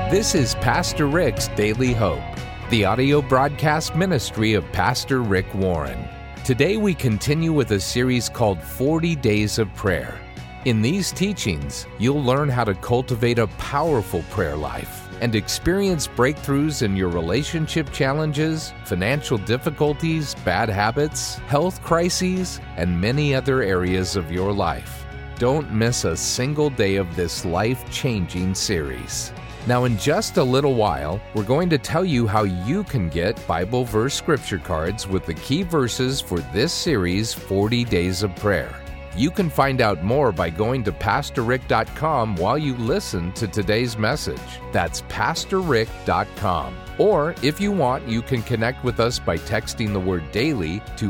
This is Pastor Rick's Daily Hope, the audio broadcast ministry of Pastor Rick Warren. Today we continue with a series called 40 Days of Prayer. In these teachings, you'll learn how to cultivate a powerful prayer life and experience breakthroughs in your relationship challenges, financial difficulties, bad habits, health crises, and many other areas of your life. Don't miss a single day of this life-changing series. Now, in just a little while, we're going to tell you how you can get Bible verse scripture cards with the key verses for this series, 40 Days of Prayer. You can find out more by going to PastorRick.com while you listen to today's message. That's PastorRick.com. Or, if you want, you can connect with us by texting the word DAILY to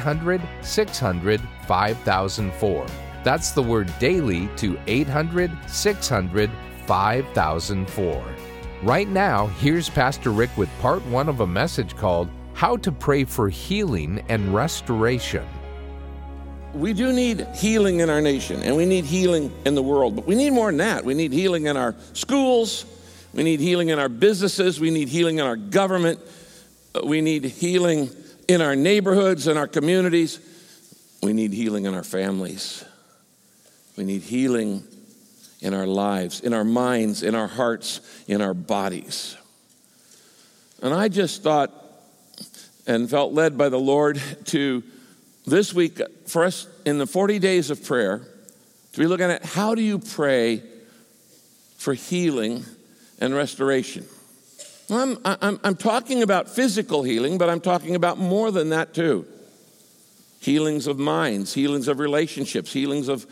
800-600-5004. That's the word DAILY to 800-600-5004. Right now, here's Pastor Rick with part 1 of a message called How to Pray for Healing and Restoration. We do need healing in our nation, and we need healing in the world, but we need more than that. We need healing in our schools, we need healing in our businesses, we need healing in our government, we need healing in our neighborhoods and our communities, we need healing in our families, we need healing in our lives, in our minds, in our hearts, in our bodies. And I just thought and felt led by the Lord to this week for us in the 40 days of prayer to be looking at how do you pray for healing and restoration. Well, I'm talking about physical healing, but I'm talking about more than that too. Healings of minds, healings of relationships, healings of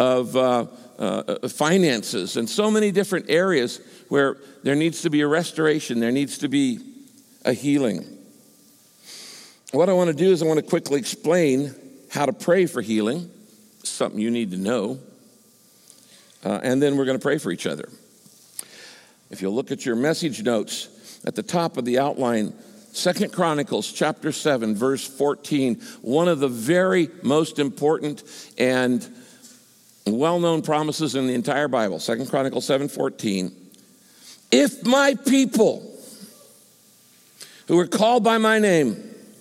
finances, and so many different areas where there needs to be a restoration, there needs to be a healing. What I want to do is I want to quickly explain how to pray for healing, something you need to know, and then we're going to pray for each other. If you'll look at your message notes at the top of the outline, 2 Chronicles chapter 7, verse 14, one of the very most important and well-known promises in the entire Bible, 2 Chronicles 7:14. If my people who are called by my name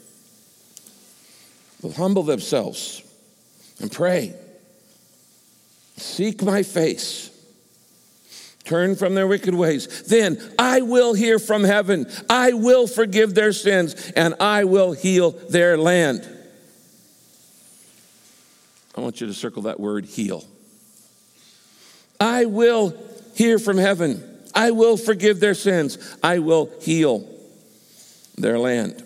will humble themselves and pray, seek my face, turn from their wicked ways, then I will hear from heaven, I will forgive their sins, and I will heal their land. I want you to circle that word, heal. I will hear from heaven. I will forgive their sins. I will heal their land.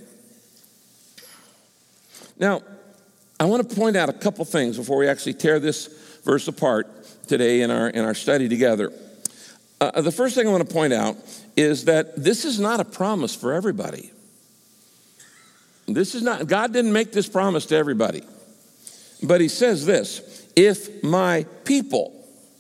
Now, I want to point out a couple things before we actually tear this verse apart today in our study together. The first thing I want to point out is that this is not a promise for everybody. God didn't make this promise to everybody. But he says this, if my people,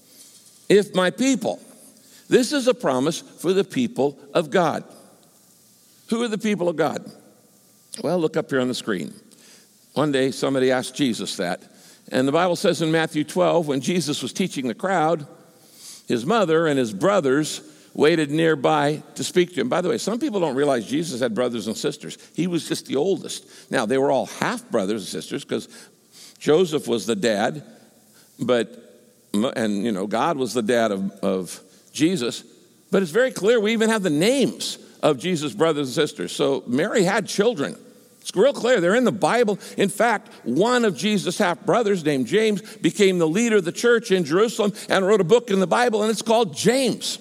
this is a promise for the people of God. Who are the people of God? Well, look up here on the screen. One day somebody asked Jesus that. And the Bible says in Matthew 12, when Jesus was teaching the crowd, his mother and his brothers waited nearby to speak to him. By the way, some people don't realize Jesus had brothers and sisters. He was just the oldest. Now, they were all half brothers and sisters because Joseph was the dad, God was the dad of Jesus. But it's very clear we even have the names of Jesus' brothers and sisters. So Mary had children. It's real clear. They're in the Bible. In fact, one of Jesus' half-brothers named James became the leader of the church in Jerusalem and wrote a book in the Bible, and it's called James.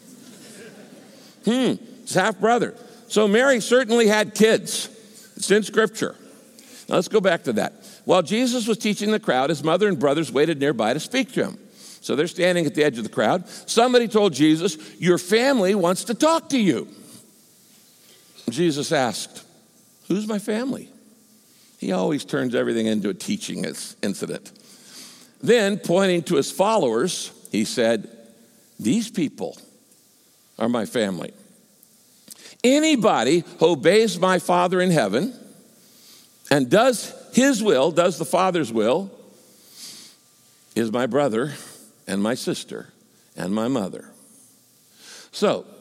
His half-brother. So Mary certainly had kids. It's in Scripture. Now let's go back to that. While Jesus was teaching the crowd, his mother and brothers waited nearby to speak to him. So they're standing at the edge of the crowd. Somebody told Jesus, your family wants to talk to you. Jesus asked, who's my family? He always turns everything into a teaching incident. Then, pointing to his followers, he said, these people are my family. Anybody who obeys my Father in heaven and does his will, does the Father's will, is my brother and my sister and my mother. So,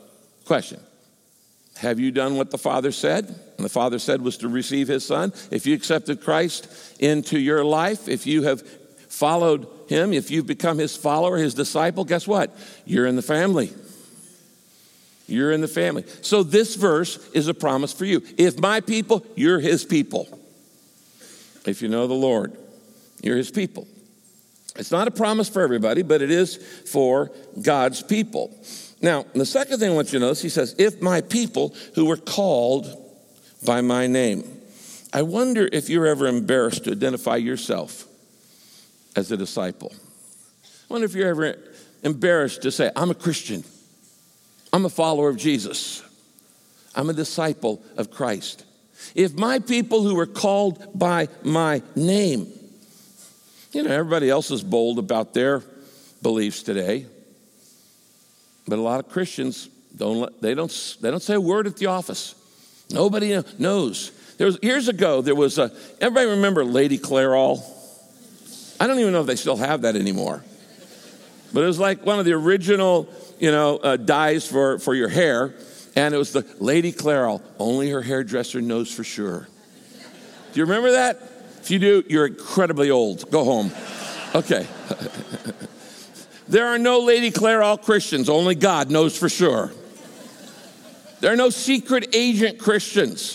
Question. Have you done what the Father said? And the Father said was to receive his Son. If you accepted Christ into your life, if you have followed him, if you've become his follower, his disciple, guess what? You're in the family. You're in the family. So this verse is a promise for you. If my people, you're his people. If you know the Lord, you're his people. It's not a promise for everybody, but it is for God's people. Now, the second thing I want you to notice, he says, if my people who were called by my name. I wonder if you're ever embarrassed to identify yourself as a disciple. I wonder if you're ever embarrassed to say, I'm a Christian. I'm a follower of Jesus. I'm a disciple of Christ. If my people who were called by my name, you know, everybody else is bold about their beliefs today. But a lot of Christians they don't say a word at the office. Nobody knows. Years ago, there was everybody remember Lady Clairol? I don't even know if they still have that anymore. But it was like one of the original, dyes for your hair. And it was the Lady Clairol. Only her hairdresser knows for sure. Do you remember that? If you do, you're incredibly old. Go home. Okay. There are no Lady Clairol Christians. Only God knows for sure. There are no secret agent Christians.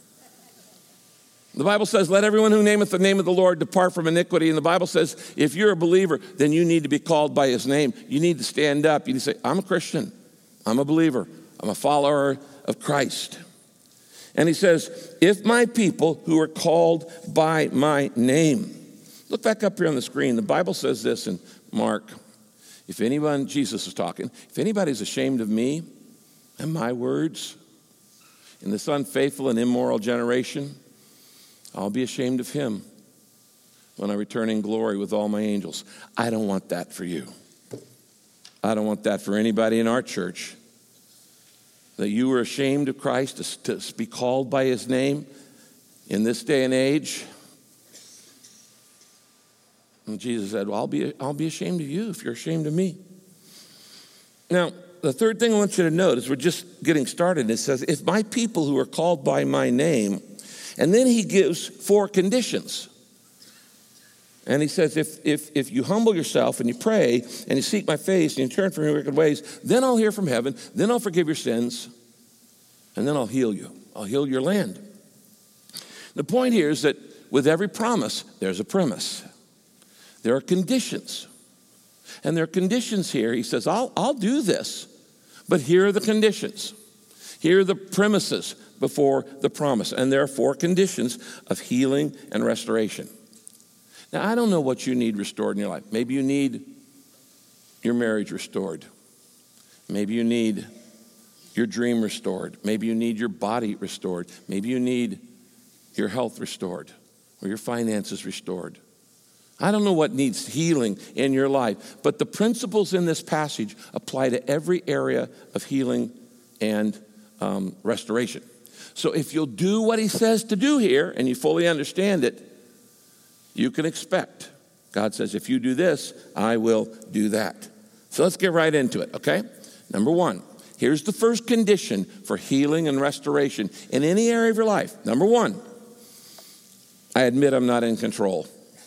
The Bible says, let everyone who nameth the name of the Lord depart from iniquity. And the Bible says, if you're a believer, then you need to be called by his name. You need to stand up. You need to say, I'm a Christian. I'm a believer. I'm a follower of Christ. And he says, if my people who are called by my name. Look back up here on the screen. The Bible says this in Mark. If anyone, Jesus is talking, if anybody's ashamed of me and my words in this unfaithful and immoral generation, I'll be ashamed of him when I return in glory with all my angels. I don't want that for you. I don't want that for anybody in our church. That you were ashamed of Christ to be called by his name in this day and age. And Jesus said, well, I'll be ashamed of you if you're ashamed of me. Now, the third thing I want you to notice, we're just getting started. It says, if my people who are called by my name, and then he gives 4 conditions. And he says, if you humble yourself and you pray and you seek my face and you turn from your wicked ways, then I'll hear from heaven, then I'll forgive your sins, and then I'll heal you. I'll heal your land. The point here is that with every promise, there's a premise. There are conditions. And there are conditions here. He says, I'll do this, but here are the conditions. Here are the premises before the promise. And there are 4 conditions of healing and restoration. Now, I don't know what you need restored in your life. Maybe you need your marriage restored. Maybe you need your dream restored. Maybe you need your body restored. Maybe you need your health restored or your finances restored. I don't know what needs healing in your life, but the principles in this passage apply to every area of healing and restoration. So if you'll do what he says to do here and you fully understand it, you can expect. God says, if you do this, I will do that. So let's get right into it, okay? Number 1, here's the first condition for healing and restoration in any area of your life. Number 1, I admit I'm not in control.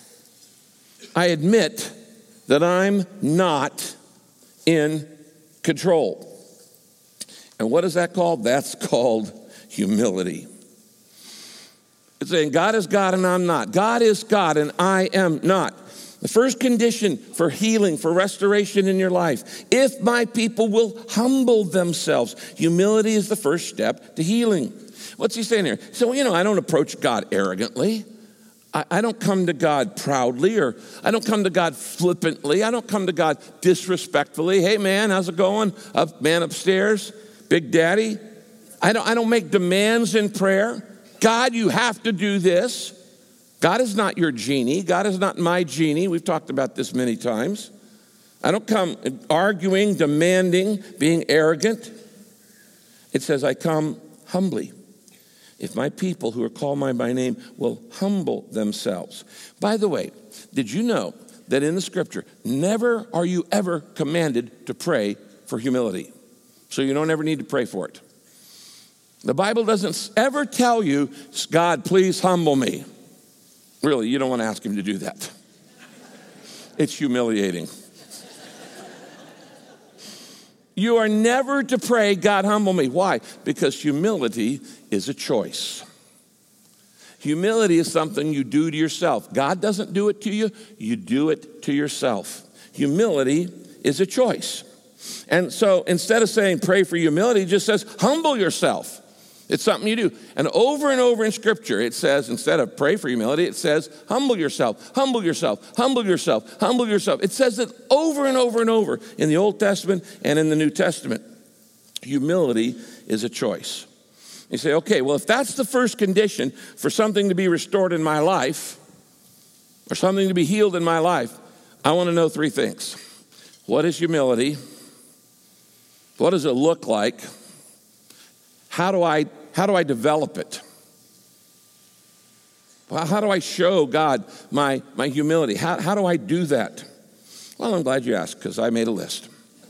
I admit that I'm not in control. And what is that called? That's called humility. It's saying God is God and I'm not. God is God and I am not. The first condition for healing, for restoration in your life, if my people will humble themselves. Humility is the first step to healing. What's he saying here? So, I don't approach God arrogantly. I don't come to God proudly, or I don't come to God flippantly. I don't come to God disrespectfully. Hey, man, how's it going? Man upstairs, Big Daddy. I don't make demands in prayer. God, you have to do this. God is not your genie. God is not my genie. We've talked about this many times. I don't come arguing, demanding, being arrogant. It says I come humbly. If my people who are called by my name will humble themselves. By the way, did you know that in the scripture, never are you ever commanded to pray for humility? so you don't ever need to pray for it. The Bible doesn't ever tell you, God, please humble me. Really, you don't want to ask him to do that. It's humiliating. You are never to pray, God, humble me. Why? Because humility is a choice. Humility is something you do to yourself. God doesn't do it to you. You do it to yourself. Humility is a choice. And so instead of saying pray for humility, it just says humble yourself. It's something you do. And over in Scripture, it says, instead of pray for humility, it says humble yourself, humble yourself, humble yourself, humble yourself. It says it over and over in the Old Testament and in the New Testament. Humility is a choice. You say, okay, well, if that's the first condition for something to be restored in my life or something to be healed in my life, I want to know three things. What is humility? What does it look like? How do I develop it? Well, how do I show God my humility? How do I do that? Well, I'm glad you asked because I made a list.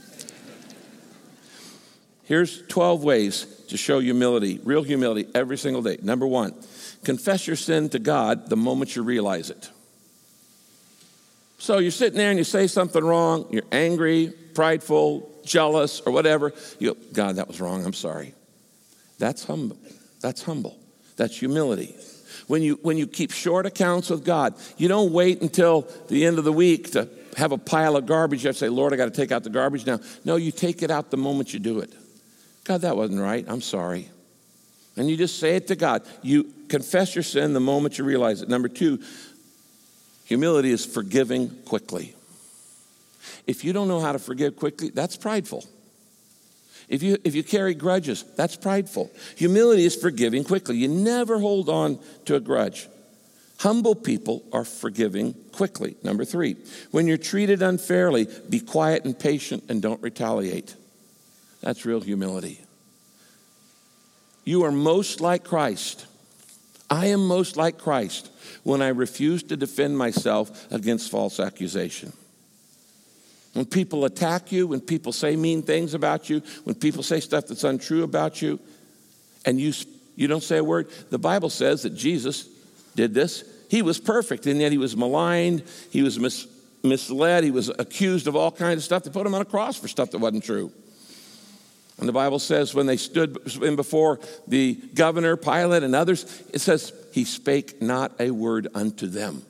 Here's 12 ways to show humility, real humility, every single day. Number 1, confess your sin to God the moment you realize it. So you're sitting there and you say something wrong, you're angry, prideful, jealous, or whatever. You go, God, that was wrong, I'm sorry. That's humble. That's humble. That's humility. When you keep short accounts with God, you don't wait until the end of the week to have a pile of garbage. You have to say, Lord, I got to take out the garbage now. No, you take it out the moment you do it. God, that wasn't right. I'm sorry. And you just say it to God. You confess your sin the moment you realize it. Number 2, humility is forgiving quickly. If you don't know how to forgive quickly, that's prideful. If you carry grudges, that's prideful. Humility is forgiving quickly. You never hold on to a grudge. Humble people are forgiving quickly. Number 3, when you're treated unfairly, be quiet and patient and don't retaliate. That's real humility. You are most like Christ. I am most like Christ when I refuse to defend myself against false accusation. When people attack you, when people say mean things about you, when people say stuff that's untrue about you, and you don't say a word, the Bible says that Jesus did this. He was perfect, and yet he was maligned, he was misled, he was accused of all kinds of stuff. They put him on a cross for stuff that wasn't true. And the Bible says when they stood in before the governor, Pilate, and others, it says, he spake not a word unto them.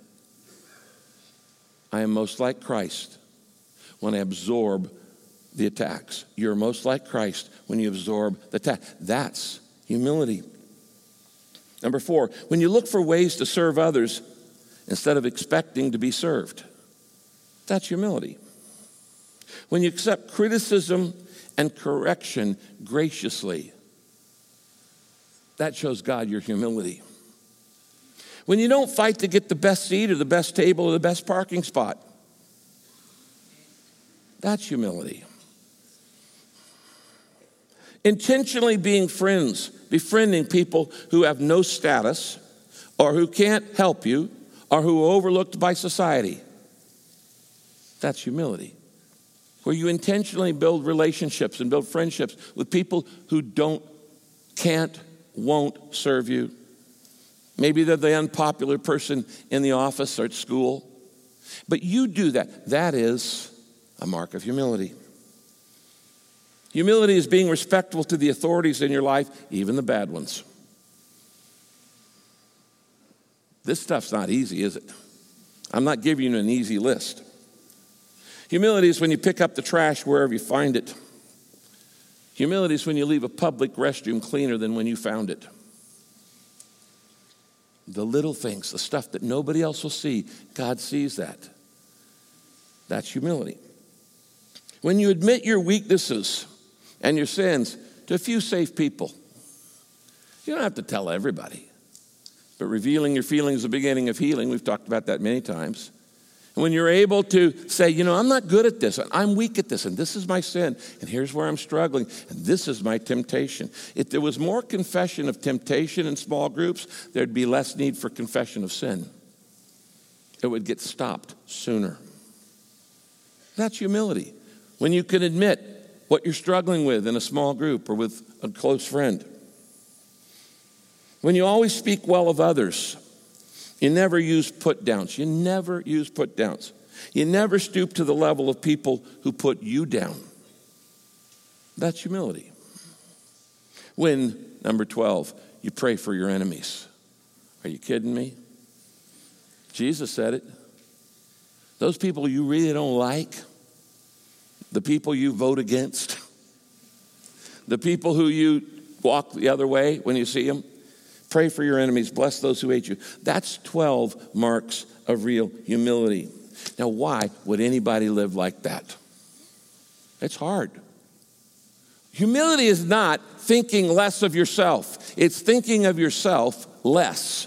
I am most like Christ when I absorb the attacks. You're most like Christ when you absorb the attack. That's humility. Number 4, when you look for ways to serve others instead of expecting to be served. That's humility. When you accept criticism and correction graciously, that shows God your humility. When you don't fight to get the best seat or the best table or the best parking spot, that's humility. Intentionally being friends, befriending people who have no status or who can't help you or who are overlooked by society. That's humility. Where you intentionally build relationships and build friendships with people who can't, won't serve you. Maybe they're the unpopular person in the office or at school. But you do that. That is a mark of humility. Humility is being respectful to the authorities in your life, even the bad ones. This stuff's not easy, is it? I'm not giving you an easy list. Humility is when you pick up the trash wherever you find it. Humility is when you leave a public restroom cleaner than when you found it. The little things, the stuff that nobody else will see, God sees that. That's humility. When you admit your weaknesses and your sins to a few safe people. You don't have to tell everybody. But revealing your feelings is the beginning of healing. We've talked about that many times. And when you're able to say, I'm not good at this, and I'm weak at this, and this is my sin, and here's where I'm struggling, and this is my temptation. If there was more confession of temptation in small groups, there'd be less need for confession of sin. It would get stopped sooner. That's humility. When you can admit what you're struggling with in a small group or with a close friend. When you always speak well of others, you never use put-downs. You never use put-downs. You never stoop to the level of people who put you down. That's humility. When, number 12, you pray for your enemies. Are you kidding me? Jesus said it. Those people you really don't like, the people you vote against, the people who you walk the other way when you see them, pray for your enemies, bless those who hate you. That's 12 marks of real humility. Now, why would anybody live like that? It's hard. Humility is not thinking less of yourself. It's thinking of yourself less.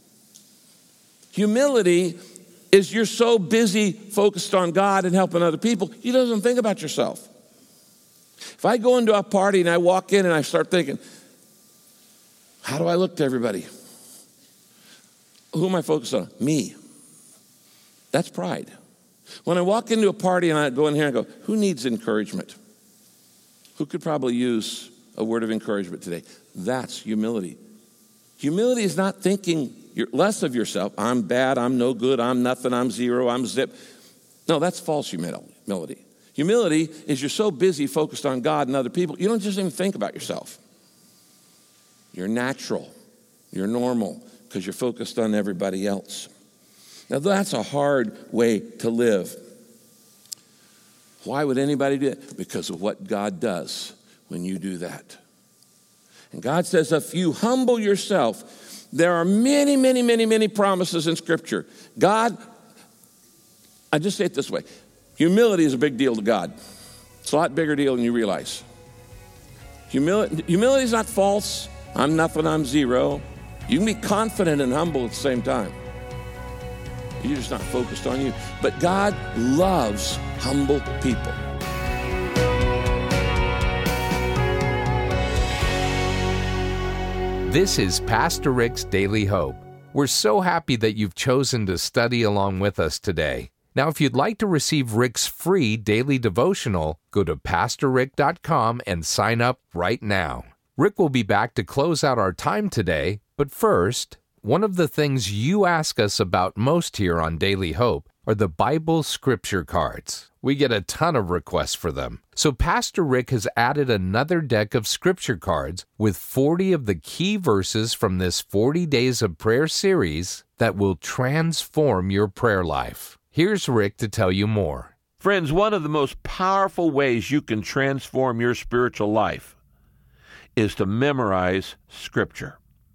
Humility is you're so busy focused on God and helping other people, you don't even think about yourself. If I go into a party and I walk in and I start thinking, how do I look to everybody? Who am I focused on? Me. That's pride. When I walk into a party and I go in here and go, who needs encouragement? Who could probably use a word of encouragement today? That's humility. Humility is not thinking less of yourself. I'm bad, I'm no good, I'm nothing, I'm zero, I'm zip. No, that's false humility. Humility is you're so busy focused on God and other people, you don't just even think about yourself. You're natural. You're normal because you're focused on everybody else. Now, that's a hard way to live. Why would anybody do that? Because of what God does when you do that. And God says, if you humble yourself, there are many, many, many, many promises in Scripture. God, I just say it this way. Humility is a big deal to God. It's a lot bigger deal than you realize. Humility is not false. I'm nothing, I'm zero. You can be confident and humble at the same time. You're just not focused on you. But God loves humble people. This is Pastor Rick's Daily Hope. We're so happy that you've chosen to study along with us today. Now, if you'd like to receive Rick's free daily devotional, go to PastorRick.com and sign up right now. Rick will be back to close out our time today, but first, one of the things you ask us about most here on Daily Hope are the Bible scripture cards. We get a ton of requests for them. So Pastor Rick has added another deck of scripture cards with 40 of the key verses from this 40 Days of Prayer series that will transform your prayer life. Here's Rick to tell you more. Friends, one of the most powerful ways you can transform your spiritual life is to memorize Scripture.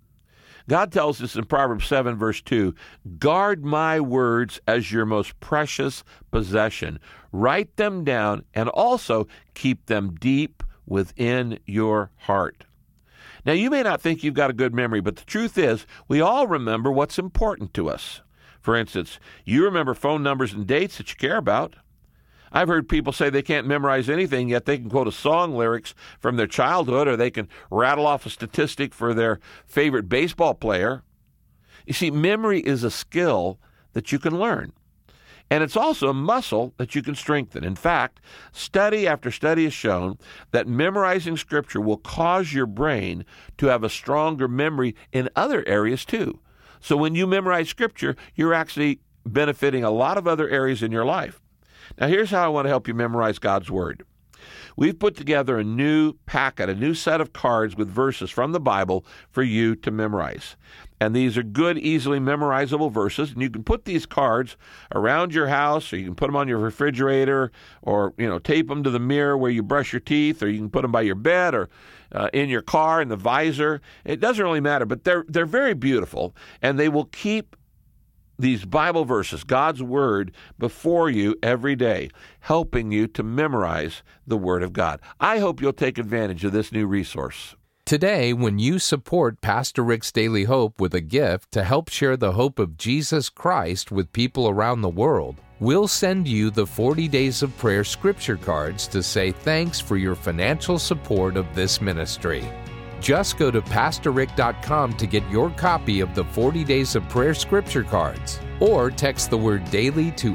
God tells us in Proverbs 7, verse 2, guard my words as your most precious possession. Write them down and also keep them deep within your heart. Now, you may not think you've got a good memory, but the truth is we all remember what's important to us. For instance, you remember phone numbers and dates that you care about. I've heard people say they can't memorize anything, yet they can quote a song lyrics from their childhood, or they can rattle off a statistic for their favorite baseball player. You see, memory is a skill that you can learn, and it's also a muscle that you can strengthen. In fact, study after study has shown that memorizing Scripture will cause your brain to have a stronger memory in other areas too. So when you memorize Scripture, you're actually benefiting a lot of other areas in your life. Now, here's how I want to help you memorize God's Word. We've put together a new packet, a new set of cards with verses from the Bible for you to memorize. And these are good, easily memorizable verses, and you can put these cards around your house, or you can put them on your refrigerator, or tape them to the mirror where you brush your teeth, or you can put them by your bed, or in your car in the visor. It doesn't really matter, but they're very beautiful, and they will keep these Bible verses, God's Word, before you every day, helping you to memorize the Word of God. I hope you'll take advantage of this new resource. Today, when you support Pastor Rick's Daily Hope with a gift to help share the hope of Jesus Christ with people around the world, we'll send you the 40 Days of Prayer scripture cards to say thanks for your financial support of this ministry. Just go to PastorRick.com to get your copy of the 40 Days of Prayer scripture cards. or text the word daily to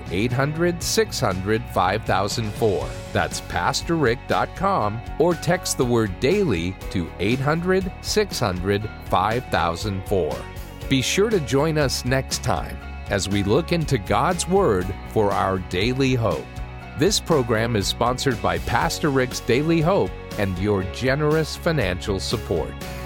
800-600-5004. That's PastorRick.com, or text the word daily to 800-600-5004. Be sure to join us next time as we look into God's Word for our daily hope. This program is sponsored by Pastor Rick's Daily Hope and your generous financial support.